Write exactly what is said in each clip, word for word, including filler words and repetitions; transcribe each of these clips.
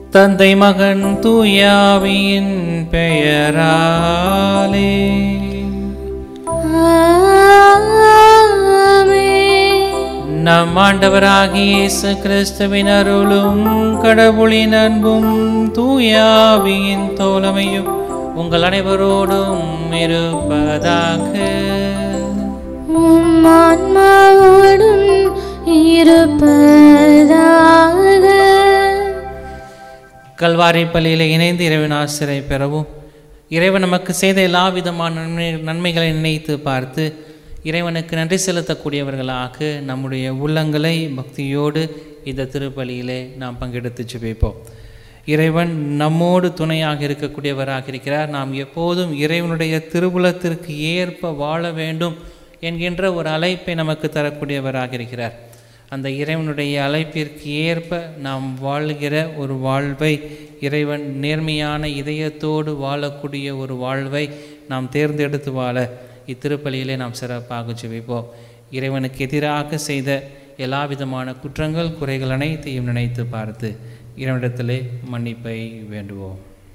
தந்தை மகன் தூயாவியின் பெயராலே. நம் ஆண்டவராகிய இயேசு கிறிஸ்துவின் அருளும் கடவுளின் அன்பும் தூயாவியின் தோழமையும் உங்கள் அனைவரோடும் இருப்பதாக. உம் ஆன்மாவோடும் இருப்பதாக. கல்வாரி பள்ளியில் இணைந்து இறைவன் ஆசிரியை பெறவும், இறைவன் நமக்கு செய்த எல்லா விதமான நன்மை நன்மைகளை நினைத்து பார்த்து இறைவனுக்கு நன்றி செலுத்தக்கூடியவர்களாக நம்முடைய உள்ளங்களை பக்தியோடு இந்த திருப்பலியிலே நாம் பங்கெடுத்து ஜெபிப்போம். இறைவன் நம்மோடு துணையாக இருக்கக்கூடியவராக இருக்கிறார். நாம் எப்போதும் இறைவனுடைய திருவுளத்திற்கு ஏற்ப வாழ வேண்டும் என்கின்ற ஒரு அழைப்பை நமக்கு தரக்கூடியவராக இருக்கிறார். அந்த இறைவனுடைய அழைப்பிற்கு ஏற்ப நாம் வாழ்கிற ஒரு வாழ்வை, இறைவன் நேர்மையான இதயத்தோடு வாழக்கூடிய ஒரு வாழ்வை நாம் தேர்ந்தெடுத்து வாழ இத்திருப்பலியிலே நாம் சிறப்பாக ஜெபிப்போம். இறைவனுக்கு எதிராக செய்த எல்லா விதமான குற்றங்கள் குறைகள் அனைத்தையும் நினைத்து பார்த்து இறைவனிடத்திலே மன்னிப்பை வேண்டுவோம்.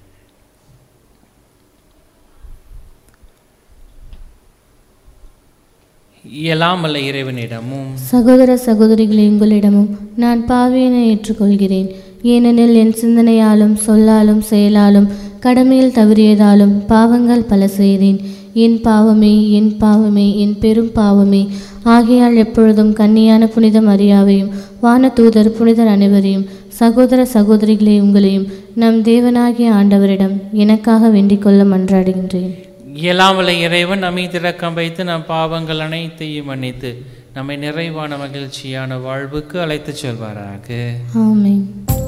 எல்லாம் அல்ல இறைவனிடமும் சகோதர சகோதரிகளை உங்களிடமும் நான் பாவியனை ஏற்றுக்கொள்கிறேன். ஏனெனில் என் சிந்தனையாலும் சொல்லாலும் செயலாலும் கடமையில் தவறியதாலும் பாவங்கள் பல செய்தேன். என் பாவமே என் பாவமே என் பெரும் பாவமே. ஆகையால் எப்பொழுதும் கன்னியான புனித மரியாவையும் வான தூதர் புனிதர் அனைவரையும் சகோதர சகோதரிகளை உங்களையும் நம் தேவனாகிய ஆண்டவரிடம் எனக்காக வேண்டிக் கொள்ள மன்றாடுகின்றேன். இயலாமல இறைவன் நம்மை திறக்கம் வைத்து நம் பாவங்கள் அனைத்தையும் மன்னித்து நம்மை நிறைவான மகிழ்ச்சியான வாழ்வுக்கு அழைத்து செல்வாராக. ஆமென்.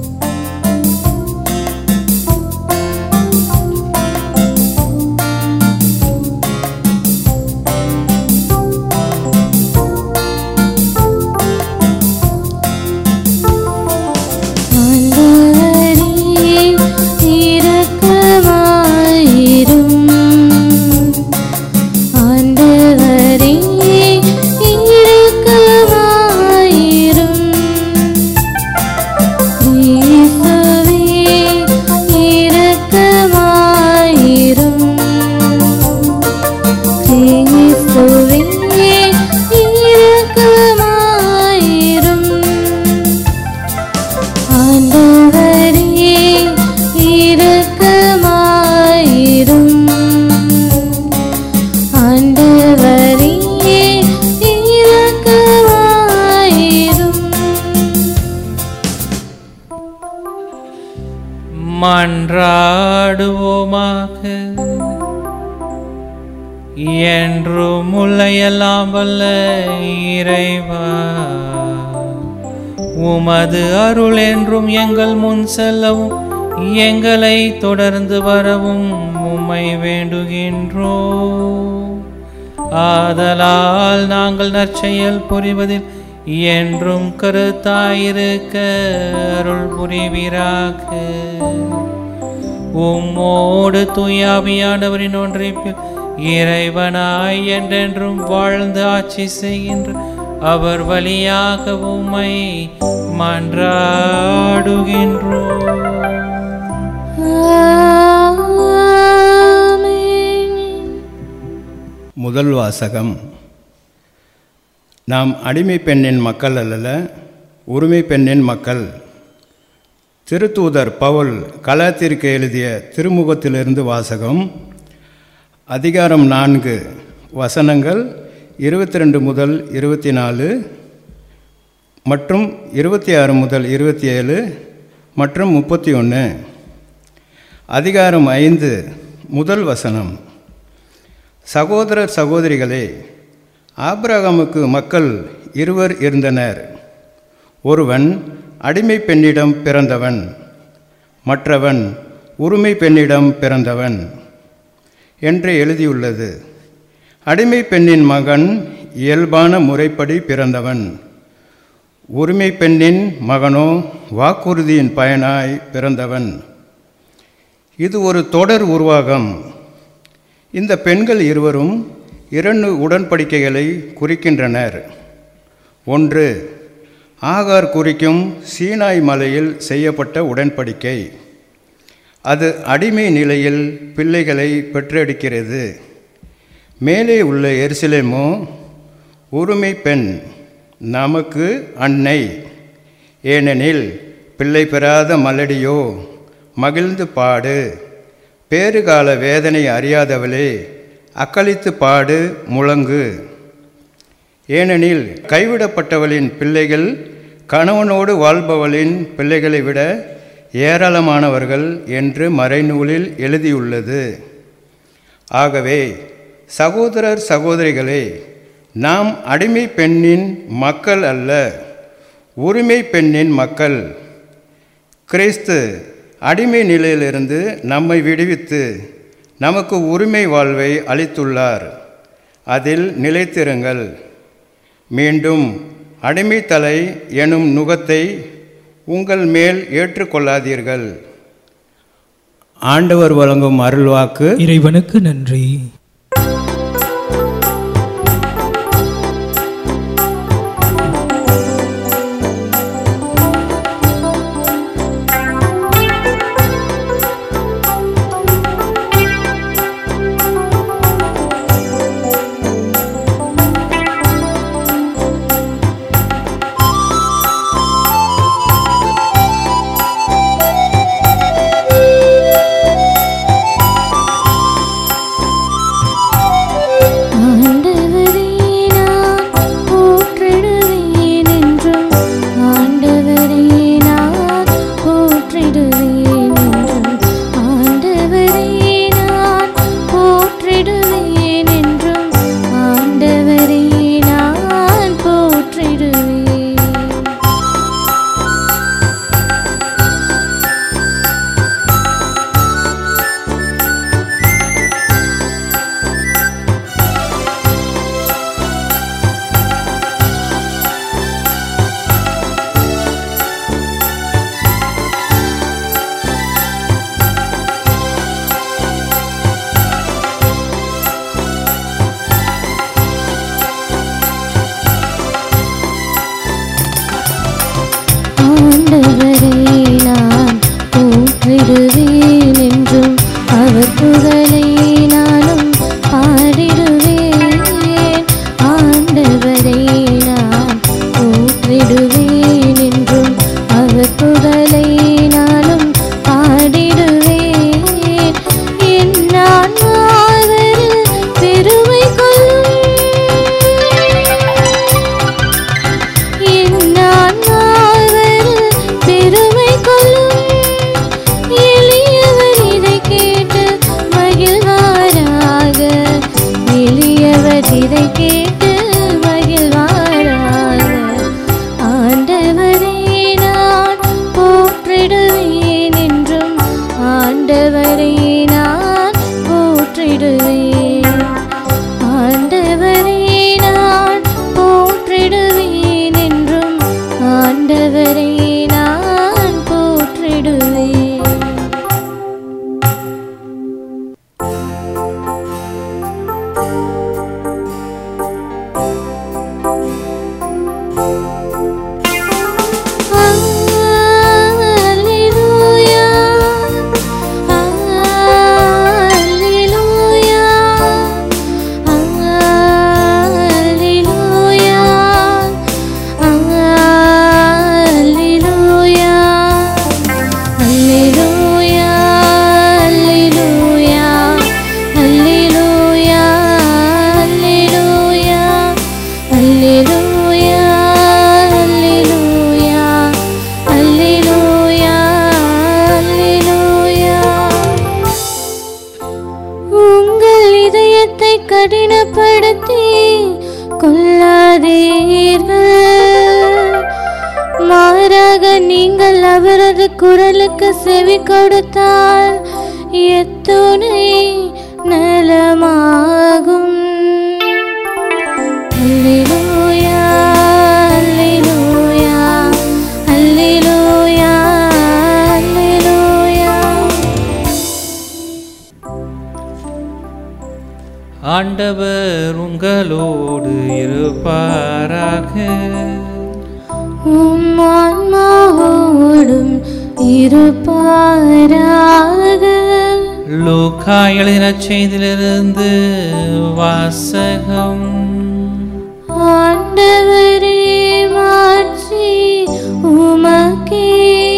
மன்றாடுவோமாக. என்றும் முல்லையெல்லாம் வல்ல இறைவா, உமது அருள் என்றும் எங்கள் முன் செல்லவும் எங்களை தொடர்ந்து வரவும் உம்மை வேண்டுகின்றோம். ஆதலால் நாங்கள் நற்செயல் புரிவதில் என்றும் கருத்தாயிருக்க அருள் புரிவீராக. உம்மோடு தூயாவியானவரின் ஒன்றிப்பில் இறைவனாய் என்றென்றும் வாழ்ந்து ஆட்சி செய்கின்ற அவர் வழியாக உம்மை மன்றாடுகின்றோம். முதல் வாசகம். நாம் அடிமை பெண்ணின் மக்கள் அல்ல, உரிமை பெண்ணின் மக்கள். திருத்தூதர் பவுல் கலாத்திற்கு எழுதிய திருமுகத்திலிருந்து வாசகம். அதிகாரம் நான்கு, வசனங்கள் இருபத்தி ரெண்டு முதல் இருபத்தி நாலு மற்றும் இருபத்தி ஆறு முதல் இருபத்தி ஏழு மற்றும் முப்பத்தி ஒன்று. அதிகாரம் ஐந்து, முதல் வசனம். சகோதரர் சகோதரிகளே, ஆபிரகாமுக்கு மக்கள் இருவர் இருந்தனர். ஒருவன் அடிமை பெண்ணிடம் பிறந்தவன், மற்றவன் உரிமை பெண்ணிடம் பிறந்தவன் என்று எழுதியுள்ளது. அடிமை பெண்ணின் மகன் இயல்பான முறைப்படி பிறந்தவன். உரிமை பெண்ணின் மகனோ வாக்குறுதியின் பயனாய் பிறந்தவன். இது ஒரு தொடர் உருவாகம். இந்த பெண்கள் இருவரும் இரண்டு உடன்படிக்கைகளை குறிக்கின்றனர். ஒன்று, ஆகார் குறிக்கும் சீனாய் மலையில் செய்யப்பட்ட உடன்படிக்கை. அது அடிமை நிலையில் பிள்ளைகளை பெற்றெடுக்கிறது. மேலே உள்ள எருசலேமோ உரிமை பெண், நமக்கு அன்னை. ஏனெனில் பிள்ளை பெறாத மலடியோ மகிழ்ந்து பாடு, பேறுகால வேதனை அறியாதவளே அக்களித்து பாடு முழங்கு. ஏனெனில் கைவிடப்பட்டவளின் பிள்ளைகள் கணவனோடு வாழ்பவளின் பிள்ளைகளை விட ஏராளமானவர்கள் என்று மறைநூலில் எழுதியுள்ளது. ஆகவே சகோதரர் சகோதரிகளே, நாம் அடிமை பெண்ணின் மக்கள் அல்ல, உரிமை பெண்ணின் மக்கள். கிறிஸ்து அடிமை நிலையிலிருந்து நம்மை விடுவித்து நமக்கு உரிமை வாழ்வை அளித்துள்ளார். அதில் நிலைத்திருங்கள். மீண்டும் அடிமைத்தலை எனும் நுகத்தை உங்கள் மேல் ஏற்றுக்கொள்ளாதீர்கள். ஆண்டவர் வழங்கும் அருள்வாக்கு. இறைவனுக்கு நன்றி. குரலுக்கு செவி கொடுத்தால் எத்துணை நலமாகும். அல்லேலூயா அல்லேலூயா அல்லேலூயா அல்லேலூயா. ஆண்டவர் உங்களோடு இருப்பாராக. உம் ஆன்மாவோடும் இருப்பாராக. லூக்கா எழுதின செய்தியிலிருந்து வாசகம். ஆண்டவரே மாட்சி உமக்கே.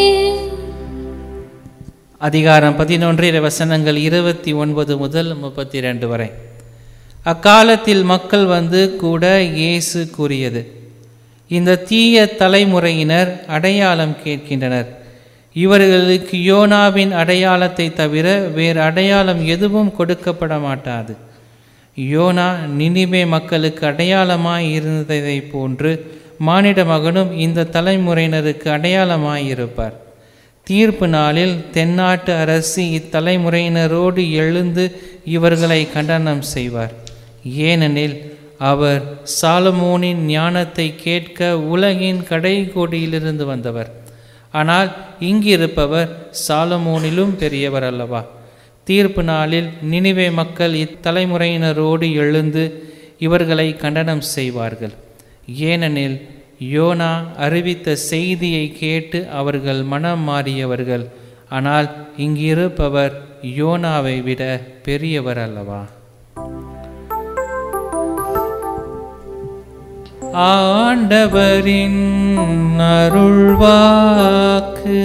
அதிகாரம் பதினொன்று வசனங்கள் இருபத்தி ஒன்பது முதல் முப்பத்தி ரெண்டு வரை. அக்காலத்தில் மக்கள் வந்து கூட இயேசு கூறியது, இந்த தீய தலைமுறையினர் அடையாளம் கேட்கின்றனர். இவர்களுக்கு யோனாவின் அடையாளத்தை தவிர வேறு அடையாளம் எதுவும் கொடுக்கப்பட மாட்டாது. யோனா நினிவே மக்களுக்கு அடையாளமாய் இருந்ததை போன்று மானிட மகனும் இந்த தலைமுறையினருக்கு அடையாளமாய் இருப்பார். தீர்ப்பு நாளில் தென்னாட்டு அரசி இத்தலைமுறையினரோடு எழுந்து இவர்களை கண்டனம் செய்வார். ஏனெனில் அவர் சாலமோனின் ஞானத்தை கேட்க உலகின் கடைக்கோடியிலிருந்து வந்தவர். ஆனால் இங்கிருப்பவர் சாலமோனிலும் பெரியவர் அல்லவா? தீர்ப்பு நாளில் நினிவே மக்கள் இத்தலைமுறையினரோடு எழுந்து இவர்களை கண்டனம் செய்வார்கள். ஏனெனில் யோனா அறிவித்த செய்தியை கேட்டு அவர்கள் மனம் மாறியவர்கள். ஆனால் இங்கிருப்பவர் யோனாவை விட பெரியவர் அல்லவா? ஆண்டவரின் அருள்வாக்கு.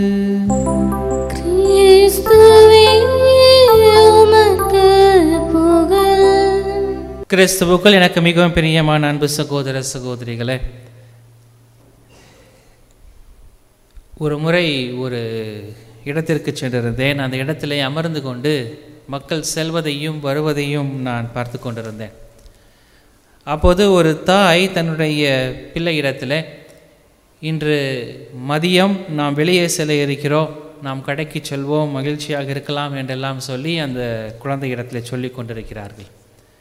கிறிஸ்துவே உமக்கு புகழ். கிறிஸ்துவுக்குள் எனக்கு மிகவும் பிரியமான அன்பு சகோதர சகோதரிகளே, ஒரு முறை ஒரு இடத்திற்கு சென்றிருந்தேன். அந்த இடத்திலே அமர்ந்து கொண்டு மக்கள் செல்வதையும் வருவதையும் நான் பார்த்து கொண்டிருந்தேன். அப்போது ஒரு தாய் தன்னுடைய பிள்ளை இடத்துல, இன்று மதியம் நாம் வெளியே செல்ல இருக்கிறோம், நாம் கடைக்கு செல்வோம், மகிழ்ச்சியாக இருக்கலாம் என்றெல்லாம் சொல்லி அந்த குழந்தை இடத்துல சொல்லி கொண்டிருக்கிறார்கள்.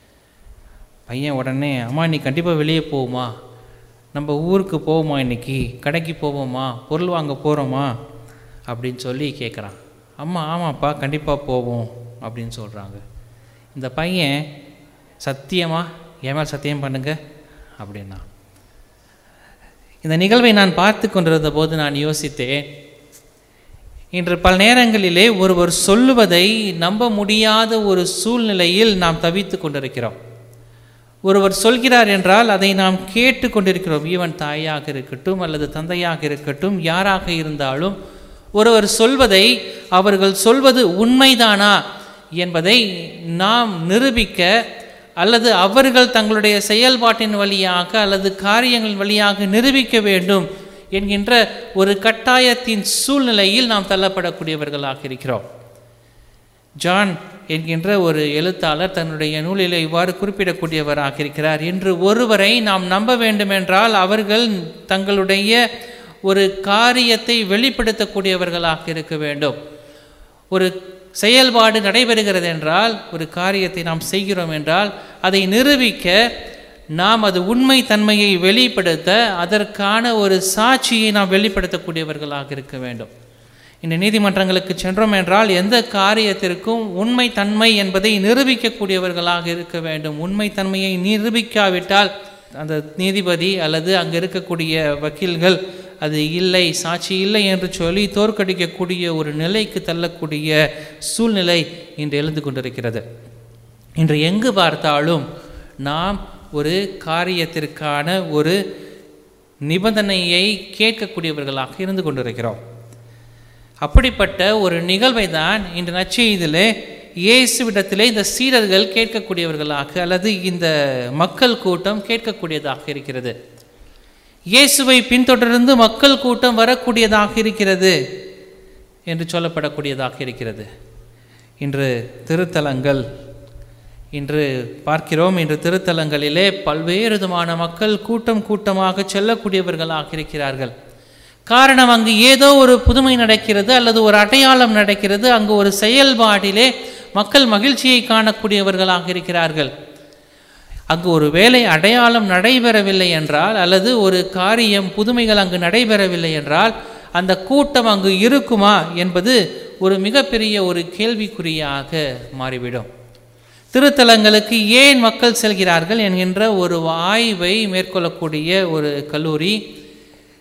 பையன் உடனே, அம்மா நீ கண்டிப்பாக வெளியே போவோமா, நம்ம ஊருக்கு போவோமா, இன்றைக்கி கடைக்கு போவோமா, பொருள் வாங்க போகிறோமா அப்படின்னு சொல்லி கேட்குறான். அம்மா ஆமாப்பா கண்டிப்பாக போவோம் அப்படின்னு சொல்கிறாங்க. இந்த பையன் சத்தியமா என் மேல் சத்தியம் பண்ணுங்க அப்படின்னா. இந்த நிகழ்வை நான் பார்த்து கொண்டிருந்த போது நான் யோசித்தேன், இன்று பல நேரங்களிலே ஒருவர் சொல்லுவதை நம்ப முடியாத ஒரு சூழ்நிலையில் நாம் தவித்து கொண்டிருக்கிறோம். ஒருவர் சொல்கிறார் என்றால் அதை நாம் கேட்டு கொண்டிருக்கிறோம். ஈவன் தாயாக இருக்கட்டும் அல்லது தந்தையாக இருக்கட்டும், யாராக இருந்தாலும் ஒருவர் சொல்வதை, அவர்கள் சொல்வது உண்மைதானா என்பதை நாம் நிரூபிக்க அல்லது அவர்கள் தங்களுடைய செயல்பாட்டின் வழியாக அல்லது காரியங்களின் வழியாக நிரூபிக்க வேண்டும் என்கின்ற ஒரு கட்டாயத்தின் சூழ்நிலையில் நாம் தள்ளப்படக்கூடியவர்களாக இருக்கிறோம். ஜான் என்கின்ற ஒரு எழுத்தாளர் தன்னுடைய நூலில் இவ்வாறு குறிப்பிடக்கூடியவராக இருக்கிறார். இன்று ஒருவரை நாம் நம்ப வேண்டுமென்றால் அவர்கள் தங்களுடைய ஒரு காரியத்தை வெளிப்படுத்தக்கூடியவர்களாக இருக்க வேண்டும். ஒரு செயல்பாடு நடைபெறுகிறது என்றால், ஒரு காரியத்தை நாம் செய்கிறோம் என்றால் அதை நிரூபிக்க நாம் அது உண்மை தன்மையை வெளிப்படுத்த அதற்கான ஒரு சாட்சியை நாம் வெளிப்படுத்தக்கூடியவர்களாக இருக்க வேண்டும். இந்த நீதிமன்றங்களுக்கு சென்றோம் என்றால் எந்த காரியத்திற்கும் உண்மை தன்மை என்பதை நிரூபிக்கக்கூடியவர்களாக இருக்க வேண்டும். உண்மை தன்மையை நிரூபிக்காவிட்டால் அந்த நீதிபதி அல்லது அங்கே இருக்கக்கூடிய வக்கீல்கள் அது இல்லை, சாட்சி இல்லை என்று சொல்லி தோற்கடிக்கக்கூடிய ஒரு நிலைக்கு தள்ளக்கூடிய சூழ்நிலை இன்று எழுந்து கொண்டிருக்கிறது. இன்று எங்கு பார்த்தாலும் நாம் ஒரு காரியத்திற்கான ஒரு நிபந்தனையை கேட்கக்கூடியவர்களாக இருந்து கொண்டிருக்கிறோம். அப்படிப்பட்ட ஒரு நிகழ்வை தான் இன்று நற்செய்தியிலே இயேசுவிடத்திலே இந்த சீடர்கள் கேட்கக்கூடியவர்களாக அல்லது இந்த மக்கள் கூட்டம் கேட்கக்கூடியதாக இருக்கிறது. இயேசுவை பின்தொடர்ந்து மக்கள் கூட்டம் வரக்கூடியதாக இருக்கிறது என்று சொல்லப்படக்கூடியதாக இருக்கிறது. இன்று திருத்தலங்கள் இன்று பார்க்கிறோம். இன்று திருத்தலங்களிலே பல்வேறு விதமான மக்கள் கூட்டம் கூட்டமாக செல்லக்கூடியவர்களாக இருக்கிறார்கள். காரணம், அங்கு ஏதோ ஒரு புதுமை நடக்கிறது அல்லது ஒரு அடையாளம் நடக்கிறது. அங்கு ஒரு செயல்பாட்டிலே மக்கள் மகிழ்ச்சியை காணக்கூடியவர்களாக இருக்கிறார்கள். அங்கு ஒரு வேலை அடையாளம் நடைபெறவில்லை என்றால் அல்லது ஒரு காரியம் புதுமைகள் அங்கு நடைபெறவில்லை என்றால் அந்த கூட்டம் அங்கு இருக்குமா என்பது ஒரு மிகப்பெரிய ஒரு கேள்விக்குறியாக மாறிவிடும். திருத்தலங்களுக்கு ஏன் மக்கள் செல்கிறார்கள் என்கின்ற ஒரு ஆய்வை மேற்கொள்ளக்கூடிய ஒரு கல்லூரி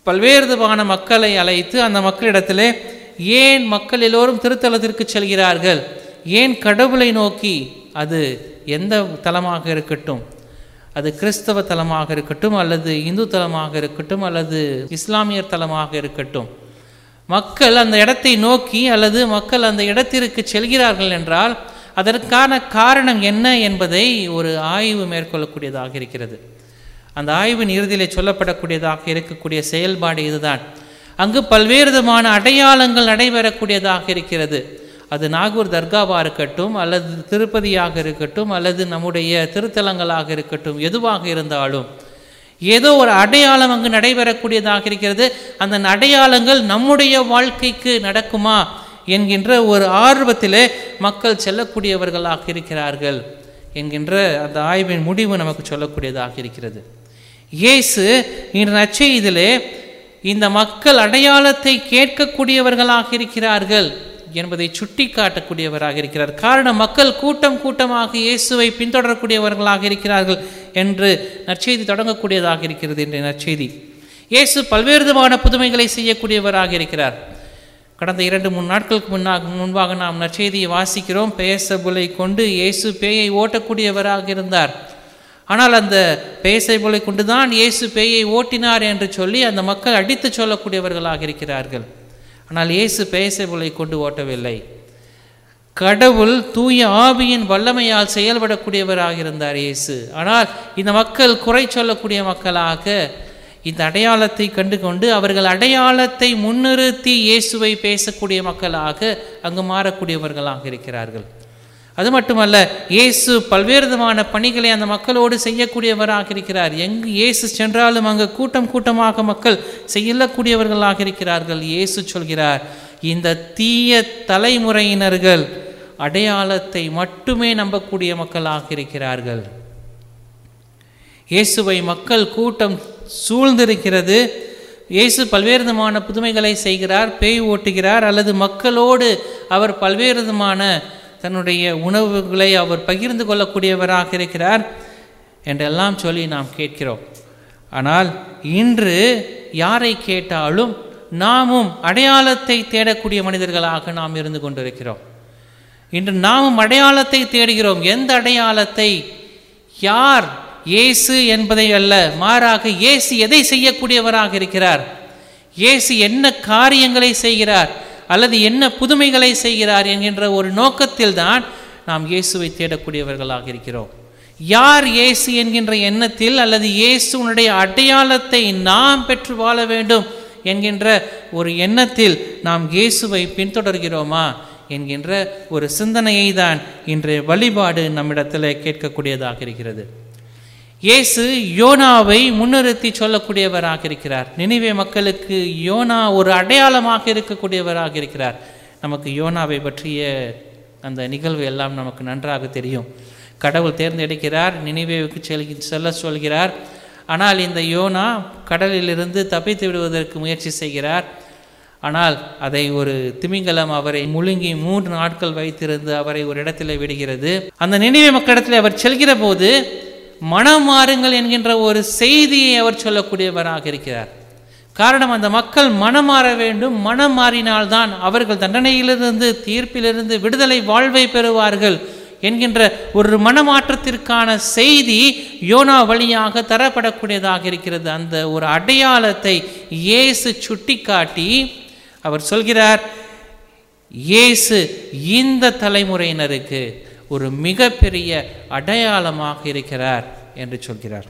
பல்வேறு விதமான மக்களை அழைத்து அந்த மக்களிடத்திலே ஏன் மக்கள் எல்லோரும் திருத்தலத்திற்கு செல்கிறார்கள், ஏன் கடவுளை நோக்கி, அது எந்த தலமாக இருக்கட்டும், அது கிறிஸ்தவ தலமாக இருக்கட்டும் அல்லது இந்து தலமாக இருக்கட்டும் அல்லது இஸ்லாமியர் தலமாக இருக்கட்டும், மக்கள் அந்த இடத்தை நோக்கி அல்லது மக்கள் அந்த இடத்திற்கு செல்கிறார்கள் என்றால் அதற்கான காரணம் என்ன என்பதை ஒரு ஆய்வு மேற்கொள்ளக்கூடியதாக இருக்கிறது. அந்த ஆய்வின் இறுதியிலே சொல்லப்படக்கூடியதாக இருக்கக்கூடிய செயல்பாடு இதுதான். அங்கு பல்வேறு விதமான அடையாளங்கள் நடைபெறக்கூடியதாக இருக்கிறது. அது நாகூர் தர்காவாக இருக்கட்டும் அல்லது திருப்பதியாக இருக்கட்டும் அல்லது நம்முடைய திருத்தலங்களாக இருக்கட்டும், எதுவாக இருந்தாலும் ஏதோ ஒரு அடையாளம் அங்கு நடைபெறக்கூடியதாக இருக்கிறது. அந்த அடையாளங்கள் நம்முடைய வாழ்க்கைக்கு நடக்குமா என்கின்ற ஒரு ஆர்வத்திலே மக்கள் செல்லக்கூடியவர்களாக இருக்கிறார்கள் என்கின்ற அந்த ஆய்வின் முடிவு நமக்கு சொல்லக்கூடியதாக இருக்கிறது. இயேசு இன்று நற்செய்தியிலே இந்த மக்கள் அடையாளத்தை கேட்கக்கூடியவர்களாக இருக்கிறார்கள் என்பதை சுட்டி காட்டக்கூடியவராக இருக்கிறார். காரணம், மக்கள் கூட்டம் கூட்டமாக இயேசுவை பின்தொடரக்கூடியவர்களாக இருக்கிறார்கள் என்று நற்செய்தி தொடங்கக்கூடியதாக இருக்கிறது. என்ற நற்செய்தி இயேசு பல்வேறு விதமான புதுமைகளை செய்யக்கூடியவராக இருக்கிறார். கடந்த இரண்டு மூணு நாட்களுக்கு முன்னாக முன்பாக நாம் நற்செய்தியை வாசிக்கிறோம். பேசபுலை கொண்டு இயேசு பேயை ஓட்டக்கூடியவராக இருந்தார். ஆனால் அந்த பேசபுலை கொண்டுதான் இயேசு பேயை ஓட்டினார் என்று சொல்லி அந்த மக்கள் அடித்து சொல்லக்கூடியவர்களாக இருக்கிறார்கள். ஆனால் இயேசு பேசபுலை கொண்டு ஓட்டவில்லை. கடவுள் தூய ஆவியின் வல்லமையால் செயல்படக்கூடியவராக இருந்தார் இயேசு. ஆனால் இந்த மக்கள் குறை சொல்லக்கூடிய மக்களாக இந்த அடையாளத்தை கண்டு கொண்டு அவர்கள் அடையாளத்தை முன்னிறுத்தி இயேசுவை பேசக்கூடிய மக்களாக அங்கு மாறக்கூடியவர்களாக இருக்கிறார்கள். அது மட்டுமல்ல, இயேசு பல்வேறு விதமான பணிகளை அந்த மக்களோடு செய்யக்கூடியவராக இருக்கிறார். எங்கு இயேசு சென்றாலும் அங்கு கூட்டம் கூட்டமாக மக்கள் செய்யக்கூடியவர்களாக இருக்கிறார்கள். இயேசு சொல்கிறார், இந்த தீய தலைமுறையினர்கள் அடையாளத்தை மட்டுமே நம்பக்கூடிய மக்களாக இருக்கிறார்கள். இயேசுவை மக்கள் கூட்டம் சூழ்ந்திருக்கிறது. இயேசு பல்வேறு விதமான புதுமைகளை செய்கிறார், பேய் ஓட்டுகிறார், அல்லது மக்களோடு அவர் பல்வேறு விதமான தன்னுடைய உணவுகளை அவர் பகிர்ந்து கொள்ளக்கூடியவராக இருக்கிறார் என்றெல்லாம் சொல்லி நாம் கேட்கிறோம். ஆனால் இன்று யாரை கேட்டாலும் நாமும் அடையாளத்தை தேடக்கூடிய மனிதர்களாக நாம் இருந்து கொண்டிருக்கிறோம். இன்று நாமும் அடையாளத்தை தேடுகிறோம். எந்த அடையாளத்தை? யார் இயேசு என்பதை அல்ல, மாறாக இயேசு எதை செய்யக்கூடியவராக இருக்கிறார், இயேசு என்ன காரியங்களை செய்கிறார் அல்லது என்ன புதுமைகளை செய்கிறார் என்கின்ற ஒரு நோக்கத்தில் தான் நாம் இயேசுவை தேடக்கூடியவர்களாக இருக்கிறோம். யார் இயேசு என்கின்ற எண்ணத்தில் அல்லது இயேசுனுடைய அடையாளத்தை நாம் பெற்று வாழ வேண்டும் என்கின்ற ஒரு எண்ணத்தில் நாம் இயேசுவை பின்தொடர்கிறோமா என்கின்ற ஒரு சிந்தனையை தான் இன்றைய வழிபாடு நம்மிடத்தில் கேட்கக்கூடியதாக இருக்கிறது. இயேசு யோனாவை முன்னிறுத்தி சொல்லக்கூடியவராக இருக்கிறார். நினிவே மக்களுக்கு யோனா ஒரு அடையாளமாக இருக்கக்கூடியவராக இருக்கிறார். நமக்கு யோனாவை பற்றிய அந்த நிகழ்வு எல்லாம் நமக்கு நன்றாக தெரியும். கடவுள் தேர்ந்தெடுக்கிறார், நினிவேவுக்கு செல் செல்ல சொல்கிறார். ஆனால் இந்த யோனா கடலிலிருந்து தப்பித்து விடுவதற்கு முயற்சி செய்கிறார். ஆனால் அதை ஒரு திமிங்கலம் அவரை முழுங்கி மூன்று நாட்கள் வைத்திருந்து அவரை ஒரு இடத்துல விடுகிறது. அந்த நினிவே மக்களிடத்தில் அவர் செல்கிற போது மனம் மாறுங்கள் என்கின்ற ஒரு செய்தியை அவர் சொல்லக்கூடியவராக இருக்கிறார். காரணம், அந்த மக்கள் மனம் மாற வேண்டும். மனம் மாறினால்தான் அவர்கள் தண்டனையிலிருந்து, தீர்ப்பிலிருந்து விடுதலை வாழ்வை பெறுவார்கள் என்கின்ற ஒரு மனமாற்றத்திற்கான செய்தி யோனா வழியாக தரப்படக்கூடியதாக இருக்கிறது. அந்த ஒரு அடையாளத்தை இயேசு சுட்டி காட்டி அவர் சொல்கிறார், இயேசு இந்த தலைமுறையினருக்கு ஒரு மிகப்பெரிய அடையாளமாக இருக்கிறார் என்று சொல்கிறார்.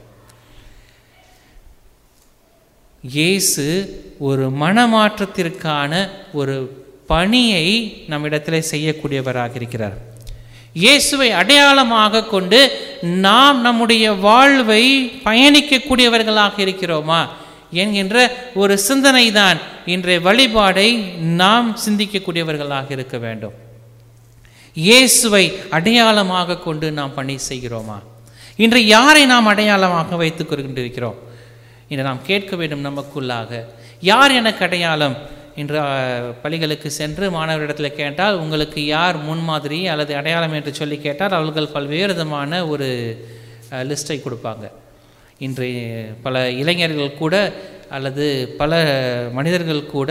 இயேசு ஒரு மனமாற்றத்திற்கான ஒரு பணியை நம்மிடத்தில் செய்யக்கூடியவராக இருக்கிறார். இயேசுவை அடையாளமாக கொண்டு நாம் நம்முடைய வாழ்வை பயணிக்கக்கூடியவர்களாக இருக்கிறோமா என்கின்ற ஒரு சிந்தனை தான் இன்றைய வழிபாடை நாம் சிந்திக்கக்கூடியவர்களாக இருக்க வேண்டும். இயேசுவை அடையாளமாக கொண்டு நாம் பணி செய்கிறோமா? இன்று யாரை நாம் அடையாளமாக வைத்துக் கொண்டிருக்கிறோம் இன்று நாம் கேட்க வேண்டும் நமக்குள்ளாக. யார் எனக்கு அடையாளம்? இன்று பள்ளிகளுக்கு சென்று மாணவரிடத்தில் கேட்டால் உங்களுக்கு யார் முன்மாதிரி அல்லது அடையாளம் என்று சொல்லி கேட்டால் அவர்கள் பல்வேறு விதமான ஒரு லிஸ்ட்டை கொடுப்பாங்க. இன்று பல இளைஞர்கள் கூட அல்லது பல மனிதர்கள் கூட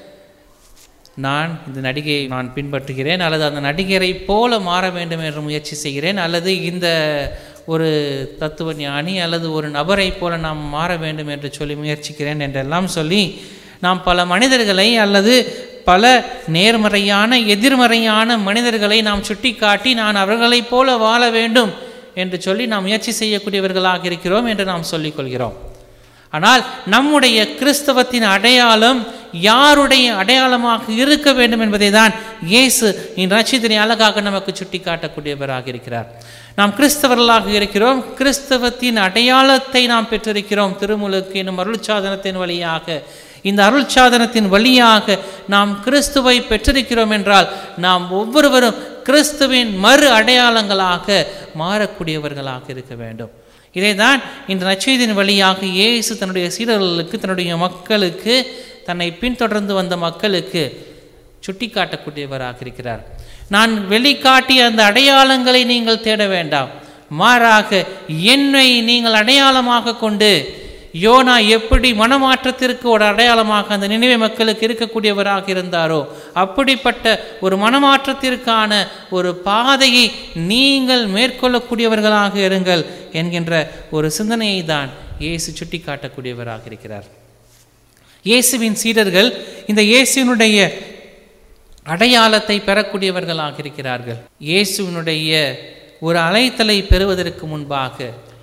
நான் இந்த நடிகையை நான் பின்பற்றுகிறேன், அல்லது அந்த நடிகரை போல மாற வேண்டும் என்று முயற்சி செய்கிறேன், அல்லது இந்த ஒரு தத்துவ ஞானி அல்லது ஒரு நபரை போல நாம் மாற வேண்டும் என்று சொல்லி முயற்சிக்கிறேன் என்றெல்லாம் சொல்லி நாம் பல மனிதர்களை அல்லது பல நேர்மறையான எதிர்மறையான மனிதர்களை நாம் சுட்டி காட்டி நான் அவர்களைப் போல வாழ வேண்டும் என்று சொல்லி நாம் முயற்சி செய்யக்கூடியவர்களாக இருக்கிறோம் என்று நாம் சொல்லிக்கொள்கிறோம். ஆனால் நம்முடைய கிறிஸ்தவத்தின் அடையாளம் யாருடைய அடையாளமாக இருக்க வேண்டும் என்பதை தான் இயேசு இந்த நட்சத்திரை அழகாக நமக்கு சுட்டி காட்டக்கூடியவராக இருக்கிறார். நாம் கிறிஸ்தவர்களாக இருக்கிறோம், கிறிஸ்தவத்தின் அடையாளத்தை நாம் பெற்றிருக்கிறோம் திருமுழுக்கு என்னும் அருள்சாதனத்தின் வழியாக. இந்த அருள்சாதனத்தின் வழியாக நாம் கிறிஸ்துவை பெற்றிருக்கிறோம் என்றால் நாம் ஒவ்வொருவரும் கிறிஸ்துவின் மறு அடையாளங்களாக மாறக்கூடியவர்களாக இருக்க வேண்டும். இதை தான் இந்த நற்செய்தியின் வழியாக இயேசு தன்னுடைய சீடர்களுக்கு, தன்னுடைய மக்களுக்கு, தன்னை பின்தொடர்ந்து வந்த மக்களுக்கு சுட்டி காட்டக்கூடியவராக இருக்கிறார். நான் வெளிக்காட்டிய அந்த அடையாளங்களை நீங்கள் தேட வேண்டாம், மாறாக என்னை நீங்கள் அடையாளமாக கொண்டு யோனா எப்படி மனமாற்றத்திற்கு ஒரு அடையாளமாக அந்த நினைவே மக்களுக்கு இருக்கக்கூடியவராக இருந்தாரோ அப்படிப்பட்ட ஒரு மனமாற்றத்திற்கான ஒரு பாதையை நீங்கள் மேற்கொள்ளக்கூடியவர்களாக இருங்கள் என்கின்ற ஒரு சிந்தனையை தான் இயேசு சுட்டி காட்டக்கூடியவராக இருக்கிறார். இயேசுவின் சீடர்கள் இந்த இயேசுவினுடைய அடையாளத்தை பெறக்கூடியவர்களாக இருக்கிறார்கள். இயேசுவினுடைய ஒரு அழைத்தலை பெறுவதற்கு முன்பாக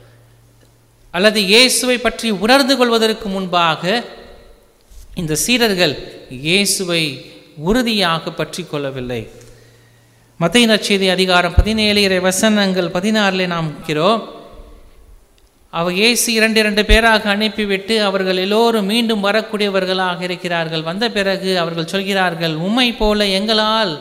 அல்லது இயேசுவை பற்றி உணர்ந்து கொள்வதற்கு முன்பாக இந்த சீடர்கள் இயேசுவை உறுதியாக பற்றி கொள்ளவில்லை. மத்தேயு நற்செய்தி அதிகாரம் பதினேழு இறை வசனங்கள் பதினாறிலே நாம் இருக்கிறோம். அவர் இயேசு இரண்டு இரண்டு பேராக அனுப்பிவிட்டு அவர்கள் எல்லோரும் மீண்டும் வரக்கூடியவர்களாக இருக்கிறார்கள். வந்த பிறகு அவர்கள் சொல்கிறார்கள், உம்மை போல எங்களால்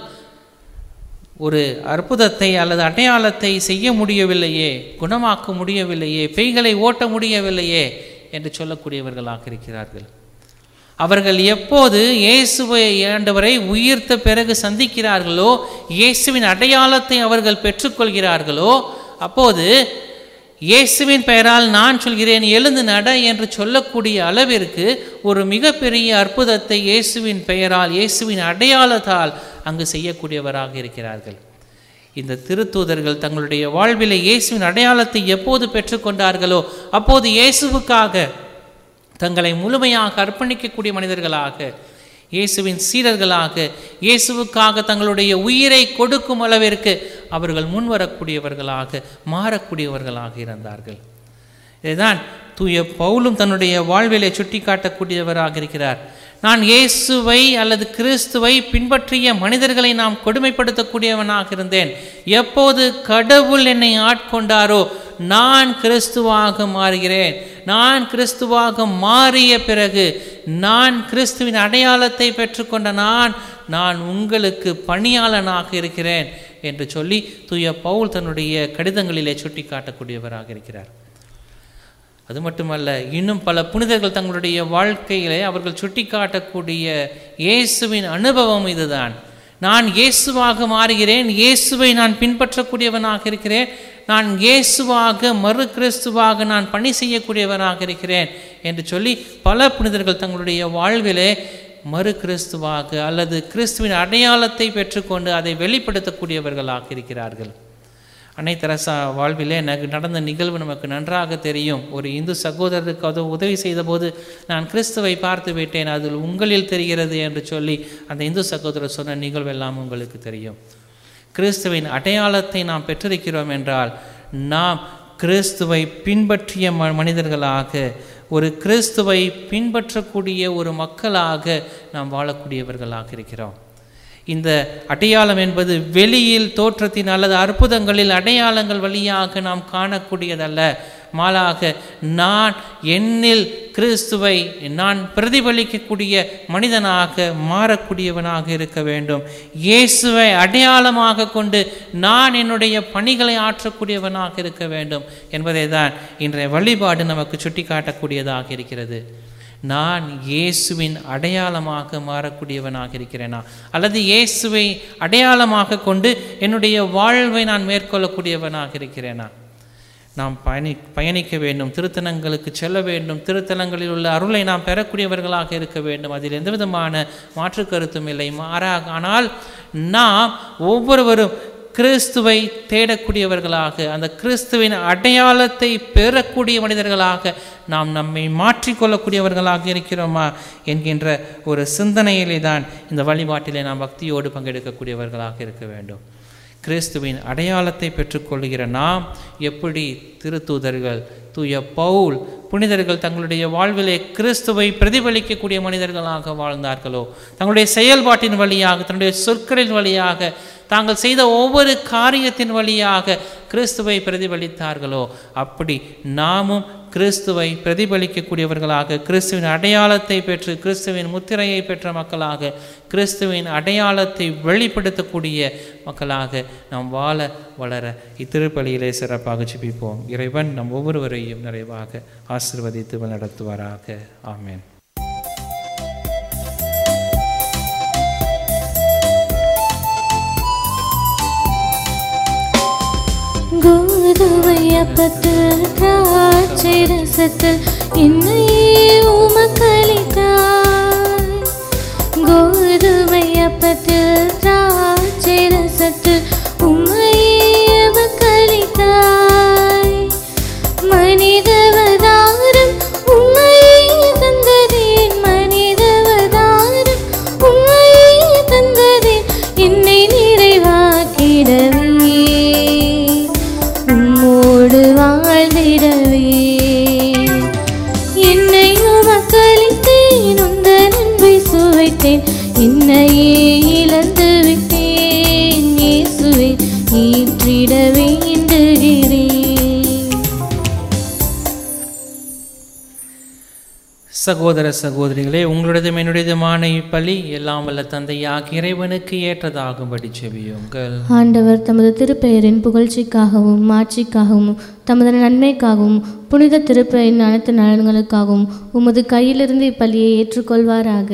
ஒரு அற்புதத்தை அல்லது அடையாளத்தை செய்ய முடியவில்லையே, குணமாக்க முடியவில்லையே, பேய்களை ஓட்ட முடியவில்லையே என்று சொல்லக்கூடியவர்களாக இருக்கிறார்கள். அவர்கள் எப்போது இயேசுவை ஆண்டவரை உயிர்த்த பிறகு சந்திக்கிறார்களோ, இயேசுவின் அடையாளத்தை அவர்கள் பெற்றுக்கொள்கிறார்களோ, அப்போது இயேசுவின் பெயரால் நான் சொல்கிறேன் எழுந்து நட என்று சொல்லக்கூடிய அளவிற்கு ஒரு மிகப்பெரிய அற்புதத்தை இயேசுவின் பெயரால், இயேசுவின் அடையாளத்தால் அங்கு செய்யக்கூடியவராக இருக்கிறார்கள். இந்த திருத்தூதர்கள் தங்களுடைய வாழ்விலே இயேசுவின் அடையாளத்தை எப்போது பெற்றுக்கொண்டார்களோ அப்போது இயேசுவுக்காக தங்களை முழுமையாக அர்ப்பணிக்கக்கூடிய மனிதர்களாக, இயேசுவின் சீடர்களாக, இயேசுவுக்காக தங்களுடைய உயிரை கொடுக்கும் அளவிற்கு அவர்கள் முன்வரக்கூடியவர்களாக மாறக்கூடியவர்களாக இருந்தார்கள். இதுதான் தூய பவுலும் தன்னுடைய வாழ்விலே சுட்டி காட்டக்கூடியவராக இருக்கிறார். நான் இயேசுவை அல்லது கிறிஸ்துவை பின்பற்றிய மனிதர்களை நாம் கொடுமைப்படுத்தக்கூடியவனாக இருந்தேன். எப்போது கடவுள் என்னை ஆட்கொண்டாரோ நான் கிறிஸ்துவாக மாறுகிறேன். நான் கிறிஸ்துவாக மாறிய பிறகு நான் கிறிஸ்துவின் அடையாளத்தை பெற்றுக்கொண்ட நான் நான் உங்களுக்கு பணியாளனாக இருக்கிறேன் என்று சொல்லி தூய பவுல் தன்னுடைய கடிதங்களிலே சுட்டி காட்டக்கூடியவராக இருக்கிறார். அது மட்டுமல்ல, இன்னும் பல புனிதர்கள் தங்களுடைய வாழ்க்கையிலே அவர்கள் சுட்டி காட்டக்கூடிய இயேசுவின் அனுபவம் இதுதான். நான் இயேசுவாக மாறுகிறேன், இயேசுவை நான் பின்பற்றக்கூடியவனாக இருக்கிறேன், நான் இயேசுவாக மறு கிறிஸ்துவாக நான் பணி செய்யக்கூடியவனாக இருக்கிறேன் என்று சொல்லி பல புனிதர்கள் தங்களுடைய வாழ்விலே மறு கிறிஸ்துவாக அல்லது கிறிஸ்துவின் அடையாளத்தை பெற்றுக்கொண்டு அதை வெளிப்படுத்தக்கூடியவர்களாக இருக்கிறார்கள். அன்னை தெரசா வாழ்விலே நடந்த நிகழ்வு நமக்கு நன்றாக தெரியும். ஒரு இந்து சகோதரருக்கு அது உதவி செய்தபோது நான் கிறிஸ்துவை பார்த்து விட்டேன், அதில் உங்களில் தெரிகிறது என்று சொல்லி அந்த இந்து சகோதரர் சொன்ன நிகழ்வெல்லாம் உங்களுக்கு தெரியும். கிறிஸ்துவின் அடையாளத்தை நாம் பெற்றிருக்கிறோம் என்றால் நாம் கிறிஸ்துவை பின்பற்றிய ம மனிதர்களாக ஒரு கிறிஸ்துவை பின்பற்றக்கூடிய ஒரு மக்களாக நாம் வாழக்கூடியவர்களாக இருக்கிறோம். இந்த அடையாளம் என்பது வெளியில் தோற்றத்தின் அல்லது அற்புதங்களில் அடையாளங்கள் வழியாக நாம் காணக்கூடியதல்ல. மாறாக நான் என்னில் கிறிஸ்துவை நான் பிரதிபலிக்கக்கூடிய மனிதனாக மாறக்கூடியவனாக இருக்க வேண்டும். இயேசுவை அடையாளமாக கொண்டு நான் என்னுடைய பணிகளை ஆற்றக்கூடியவனாக இருக்க வேண்டும் என்பதை தான் இன்றைய வழிபாடு நமக்கு சுட்டி காட்டக்கூடியதாக இருக்கிறது. நான் இயேசுவின் அடையாளமாக மாறக்கூடியவனாக இருக்கிறேனா, அல்லது இயேசுவை அடையாளமாக கொண்டு என்னுடைய வாழ்வை நான் மேற்கொள்ளக்கூடியவனாக இருக்கிறேனா? நாம் பயணி பயணிக்க வேண்டும், திருத்தலங்களுக்கு செல்ல வேண்டும், திருத்தலங்களில் உள்ள அருளை நாம் பெறக்கூடியவர்களாக இருக்க வேண்டும். அதில் எந்த விதமான மாற்று கருத்தும் இல்லை. மாறாக ஆனால் நாம் ஒவ்வொருவரும் கிறிஸ்துவை தேடக்கூடியவர்களாக, அந்த கிறிஸ்துவின் அடையாளத்தை பெறக்கூடிய மனிதர்களாக நாம் நம்மை மாற்றிக்கொள்ளக்கூடியவர்களாக இருக்கிறோமா என்கின்ற ஒரு சிந்தனையிலே தான் இந்த வழிபாட்டிலே நாம் பக்தியோடு பங்கெடுக்கக்கூடியவர்களாக இருக்க வேண்டும். கிறிஸ்துவின் அடையாளத்தை பெற்றுக்கொள்கிற நாம் எப்படி திருத்தூதர்கள், தூய பவுல், புனிதர்கள் தங்களுடைய வாழ்விலே கிறிஸ்துவை பிரதிபலிக்கக்கூடிய மனிதர்களாக வாழ்ந்தார்களோ, தங்களுடைய செயல்பாட்டின் வழியாக, தன்னுடைய சொற்களின் வழியாக, தாங்கள் செய்த ஒவ்வொரு காரியத்தின் வழியாக கிறிஸ்துவை பிரதிபலித்தார்களோ, அப்படி நாமும் கிறிஸ்துவை பிரதிபலிக்கக்கூடியவர்களாக, கிறிஸ்துவின் அடையாளத்தை பெற்று, கிறிஸ்துவின் முத்திரையை பெற்ற மக்களாக, கிறிஸ்துவின் அடையாளத்தை வெளிப்படுத்தக்கூடிய மக்களாக நாம் வாழ வளர இத்திருப்பலியிலே சிறப்பாக ஜெபிப்போம். இறைவன் நம் ஒவ்வொருவரையும் நிறைவாக ஆசீர்வதித்து நடத்துவாராக. ஆமென். கோதுமை அப்பத்தில் திராட்சை ரசத்தில் என்னையே உமக்களித்தாய். கோதுமை அப்பத்தில் திராட்சை ரசத்தில் உம்மையே உமக்களித்தாய். மனிதவதாரம் உம்மையே தந்ததேன், மனிதவதாரம் உம்மையே தந்ததேன், என்னை நிறைவாக்கிடவே வாழ்ந்திடவே. என்னை உமக்களித்தேன், உந்தன் அன்பை சுவைத்தேன், என்னையே இழந்து விட்டேன். இயேசுவே ஏற்றிட வேண்டுகிறேன். சகோதர சகோதரிகளே, உங்களுடையதும் என்னுடையதுமான இப்பலி எல்லாம் வல்ல தந்தையாகிய இறைவனுக்கு ஏற்றதாகும்படி செபியுங்கள். ஆண்டவர் தமது திருப்பெயரின் புகழ்ச்சிக்காகவும் மாட்சிக்காகவும் தமது நன்மைக்காகவும் புனித திருப்பெயரின் அனைத்து நலன்களுக்காகவும் உமது கையிலிருந்து இப்பலியை ஏற்றுக்கொள்வாராக.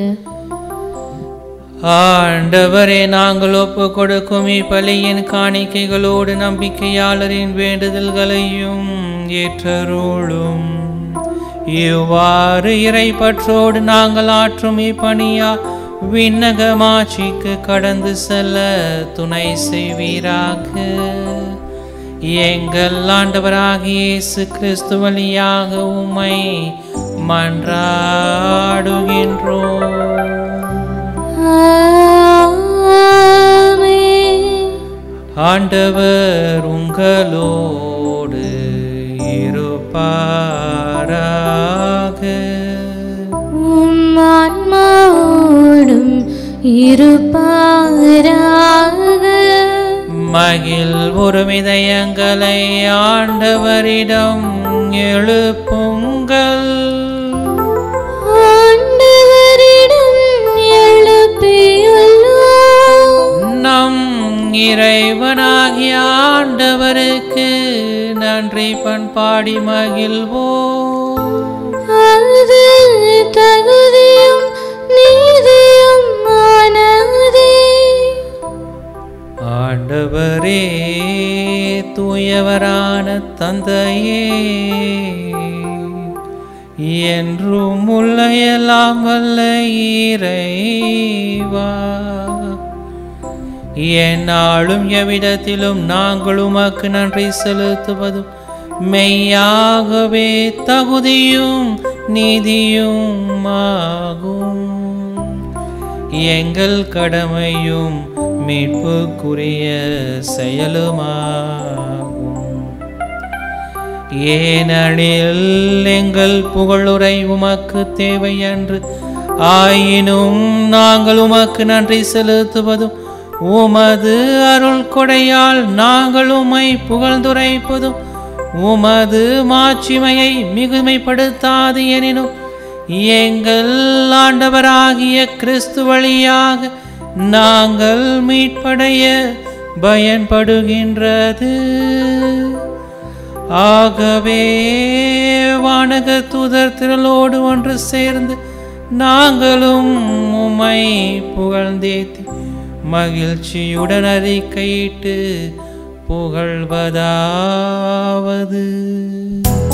ஆண்டவரே, நாங்கள் ஒப்பு கொடுக்கும் இப்பலியின் காணிக்கைகளோடு நம்பிக்கையாளரின் வேண்டுதல்களையும் ஏற்றருளும். இவ்வாறு இறைப்பற்றோடு நாங்கள் ஆற்றும் இப்பணியா விண்ணகமாட்சிக்கு கடந்து செல்ல துணை செய்வீராக. எங்கள் ஆண்டவராகிய இயேசு கிறிஸ்து வழியாக உம்மை மன்றாடுகின்றோம். ஆண்டவர் உங்களோடு இருப்பாராக. உம் ஆன்மாவோடும் இருப்பாராக. மகிழ் ஒருமிதயங்களை ஆண்டவரிடம் எழுப்புங்கள். ஆண்டவரிடம் எழுப்பியுள்ளோம். நம் இறைவனாகிய ஆண்டவருக்கு நன்றி பண்பாடி மகிழ்வோம். அது தகுதியும் நீதியும் ஆனதே. ஆண்டவரே, தூயவரான தந்தையே, என்றும் உள்ள எல்லாம் வல்ல இறைவா, எந்நாளும் எவ்விடத்திலும் நாங்கள் உமக்கு நன்றி செலுத்துவதும் மெய்யாகவே தகுதியும் நீதியும் ஆகும். எங்கள் கடமையும் மீட்புக்குரிய செயலுமாகும். ஏனெனில் எங்கள் புகழுரை உமக்கு தேவை என்று ஆயினும் நாங்கள் உமக்கு நன்றி செலுத்துவதும் உமது அருள் கொடையால் நாங்கள் உம்மை புகழ்ந்துரைப்பதும் உமது மாட்சிமையை மிகுமைப்படுத்தாது எனினும் எங்கள் ஆண்டவராகிய கிறிஸ்து வழியாக நாங்கள் மீட்படைய பயன்படுகின்றது. ஆகவே வானக தூதர் திரளோடு ஒன்று சேர்ந்து நாங்களும் உம்மை புகழ்ந்தேத்தி மகிழ்ச்சியுடன் அறிக்கையிட்டு புகழ்வதாவது